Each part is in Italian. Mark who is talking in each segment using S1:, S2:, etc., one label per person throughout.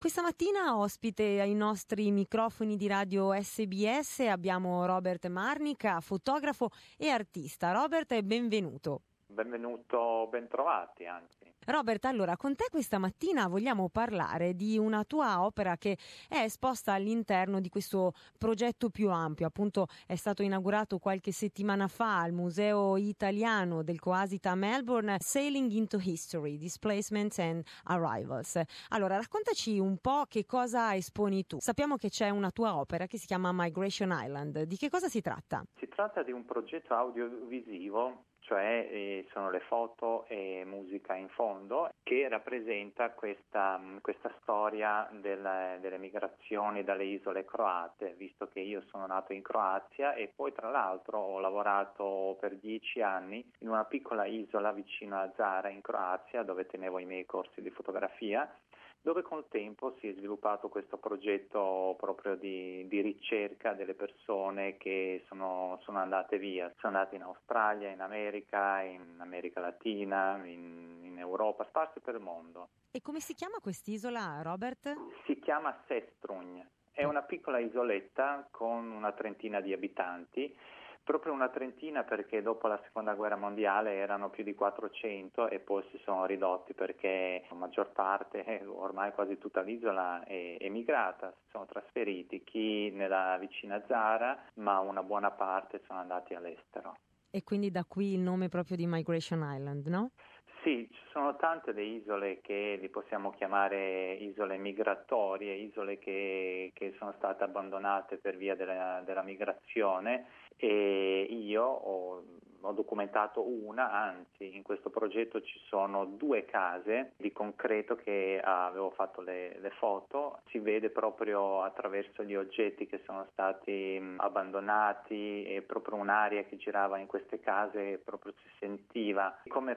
S1: Questa mattina ospite ai nostri microfoni di radio SBS abbiamo Robert Marnica, fotografo e artista. Robert, benvenuto.
S2: Benvenuto, bentrovati anzi.
S1: Robert, allora con te questa mattina vogliamo parlare di una tua opera che è esposta all'interno di questo progetto più ampio. Appunto è stato inaugurato qualche settimana fa al Museo Italiano del Coasita a Melbourne, Sailing into History, Displacements and Arrivals. Allora raccontaci un po' che cosa esponi tu. Sappiamo che c'è una tua opera che si chiama Migration Island. Di che cosa si tratta?
S2: Si tratta di un progetto audiovisivo, cioè sono le foto e musica in fondo, che rappresenta questa storia delle migrazioni dalle isole croate, visto che io sono nato in Croazia e poi tra l'altro ho lavorato per 10 anni in una piccola isola vicino a Zara in Croazia, dove tenevo i miei corsi di fotografia, dove col tempo si è sviluppato questo progetto proprio di ricerca delle persone che sono andate via. Sono andate in Australia, in America Latina, in Europa, sparse per il mondo.
S1: E come si chiama quest'isola, Robert?
S2: Si chiama Sestrunj, è una piccola isoletta con una trentina di abitanti. Proprio una trentina perché dopo la seconda guerra mondiale erano più di 400 e poi si sono ridotti perché la maggior parte, ormai quasi tutta l'isola è emigrata, si sono trasferiti, chi nella vicina Zara, ma una buona parte sono andati all'estero.
S1: E quindi da qui il nome proprio di Migration Island, no?
S2: Sì, ci sono tante le isole che li possiamo chiamare isole migratorie, isole che sono state abbandonate per via della migrazione e io ho documentato una, anzi in questo progetto ci sono 2 case di concreto che avevo fatto le foto, si vede proprio attraverso gli oggetti che sono stati abbandonati e proprio un'aria che girava in queste case, proprio si sentiva come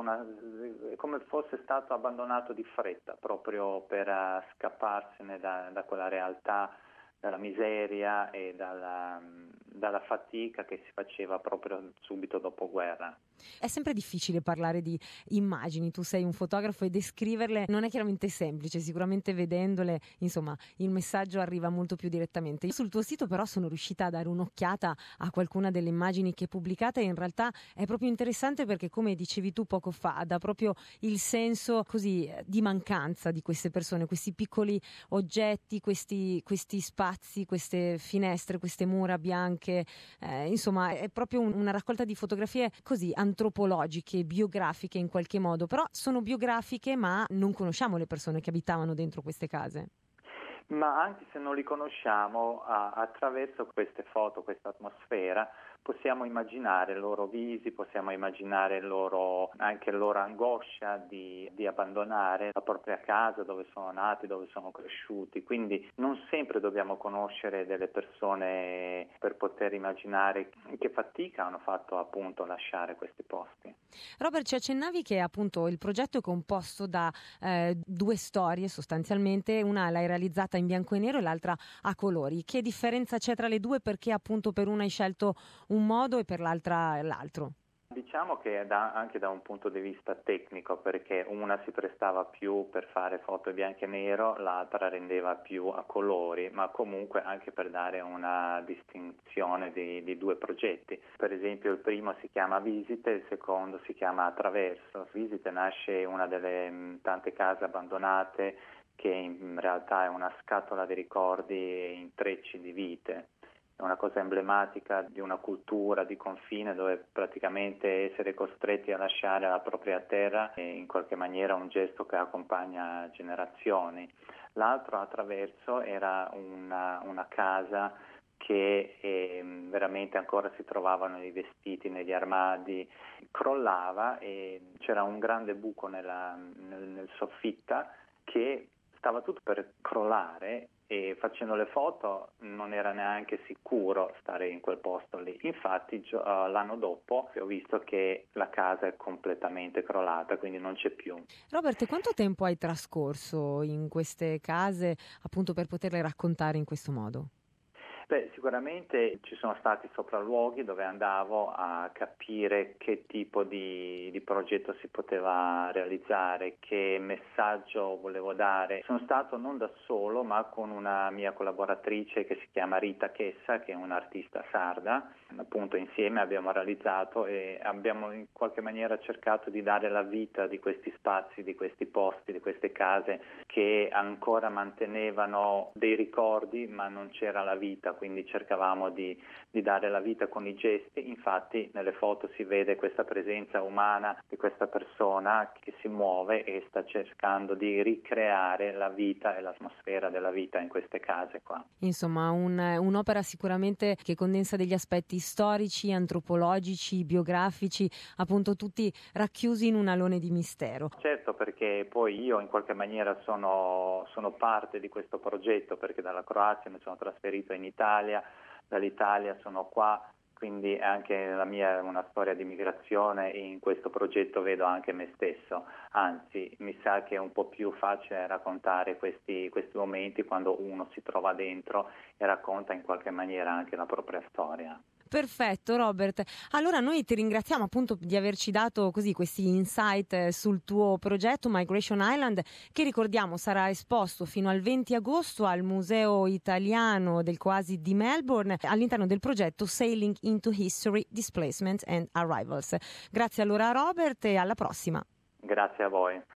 S2: fosse stato abbandonato di fretta, proprio per scapparsene da quella realtà, dalla miseria e dalla fatica che si faceva proprio subito dopo guerra.
S1: È sempre difficile parlare di immagini, tu sei un fotografo e descriverle non è chiaramente semplice, sicuramente vedendole, insomma, il messaggio arriva molto più direttamente. Io sul tuo sito però sono riuscita a dare un'occhiata a qualcuna delle immagini che hai pubblicato e in realtà è proprio interessante perché, come dicevi tu poco fa, dà proprio il senso così di mancanza di queste persone, questi piccoli oggetti, questi spazi, queste finestre, queste mura bianche, insomma è proprio una raccolta di fotografie così antropologiche, biografiche in qualche modo, però sono biografiche ma non conosciamo le persone che abitavano dentro queste case.
S2: Ma anche se non li conosciamo, attraverso queste foto, questa atmosfera, possiamo immaginare i loro visi, possiamo immaginare anche la loro angoscia di abbandonare la propria casa dove sono nati, dove sono cresciuti. Quindi non sempre dobbiamo conoscere delle persone per poter immaginare che fatica hanno fatto appunto lasciare questi posti.
S1: Robert, ci accennavi che appunto il progetto è composto da 2 storie sostanzialmente, una l'hai realizzata in bianco e nero e l'altra a colori. Che differenza c'è tra le due? Perché appunto per una hai scelto un modo e per l'altra l'altro?
S2: Diciamo che anche da un punto di vista tecnico, perché una si prestava più per fare foto in bianco e nero, l'altra rendeva più a colori, ma comunque anche per dare una distinzione di 2 progetti. Per esempio il primo si chiama Visite, il secondo si chiama Attraverso. Visite nasce una delle tante case abbandonate che in realtà è una scatola di ricordi e intrecci di vite. È una cosa emblematica di una cultura di confine dove praticamente essere costretti a lasciare la propria terra è in qualche maniera un gesto che accompagna generazioni. L'altro Attraverso era una casa che veramente ancora si trovavano i vestiti negli armadi, crollava e c'era un grande buco nel soffitta che stava tutto per crollare e facendo le foto non era neanche sicuro stare in quel posto lì. Infatti l'anno dopo ho visto che la casa è completamente crollata, quindi non c'è più.
S1: Robert, quanto tempo hai trascorso in queste case appunto per poterle raccontare in questo modo?
S2: Beh, sicuramente ci sono stati sopralluoghi dove andavo a capire che tipo di progetto si poteva realizzare, che messaggio volevo dare. Sono stato non da solo, ma con una mia collaboratrice che si chiama Rita Chessa, che è un'artista sarda. Appunto insieme abbiamo realizzato e abbiamo in qualche maniera cercato di dare la vita di questi spazi, di questi posti, di queste case che ancora mantenevano dei ricordi ma non c'era la vita, quindi cercavamo di dare la vita con i gesti. Infatti nelle foto si vede questa presenza umana di questa persona che si muove e sta cercando di ricreare la vita e l'atmosfera della vita in queste case qua.
S1: Insomma, un'opera sicuramente che condensa degli aspetti storici, antropologici, biografici, appunto tutti racchiusi in un alone di mistero.
S2: Certo, perché poi io in qualche maniera sono parte di questo progetto, perché dalla Croazia mi sono trasferito in Italia, dall'Italia sono qua, quindi anche la mia è una storia di migrazione e in questo progetto vedo anche me stesso, anzi mi sa che è un po' più facile raccontare questi momenti quando uno si trova dentro e racconta in qualche maniera anche la propria storia.
S1: Perfetto Robert, allora noi ti ringraziamo appunto di averci dato così questi insight sul tuo progetto Migration Island, che ricordiamo sarà esposto fino al 20 agosto al Museo Italiano del Coasi di Melbourne all'interno del progetto Sailing into History, Displacement and Arrivals. Grazie allora Robert e alla prossima.
S2: Grazie a voi.